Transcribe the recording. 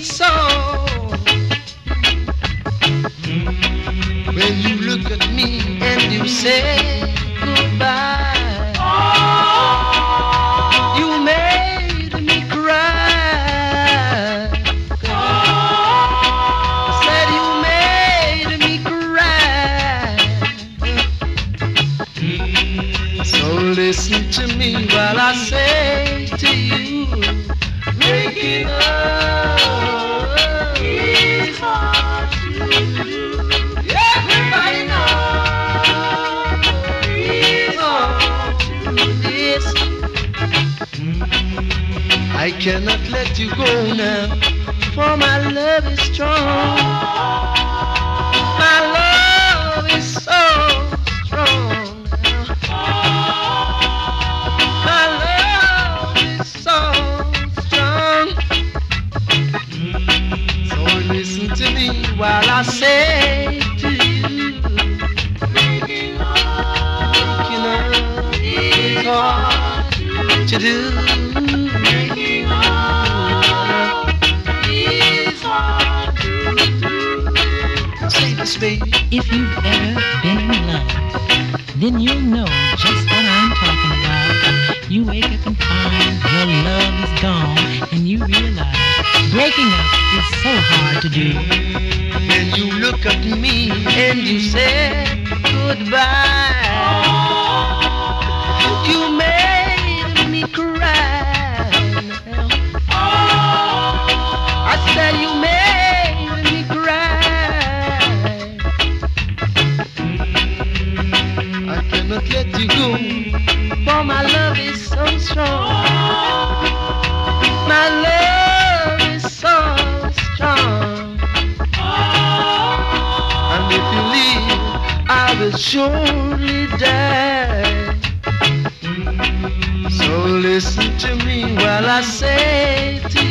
soul. When you look at me and you say goodbye, you made me cry. Said you made me cry. So listen to me while I say to you, making love is hard to do. Everybody knows it's hard to do this. I cannot let you go now, for my love is strong. My love is so strong now. My love is so strong. So listen to me while I say to you, making love is hard to do. Making love is hard to do. Say this, baby. If you've ever been in love, then you'll know just what I'm talking about. You wake up and find your love is gone, and you realize breaking up is so hard to do. When you look at me and you say goodbye, you made me cry. I said you made me cry. I cannot let you go, for my love is so strong. My love is so strong. And if you leave, I will surely die. So listen to me while I say to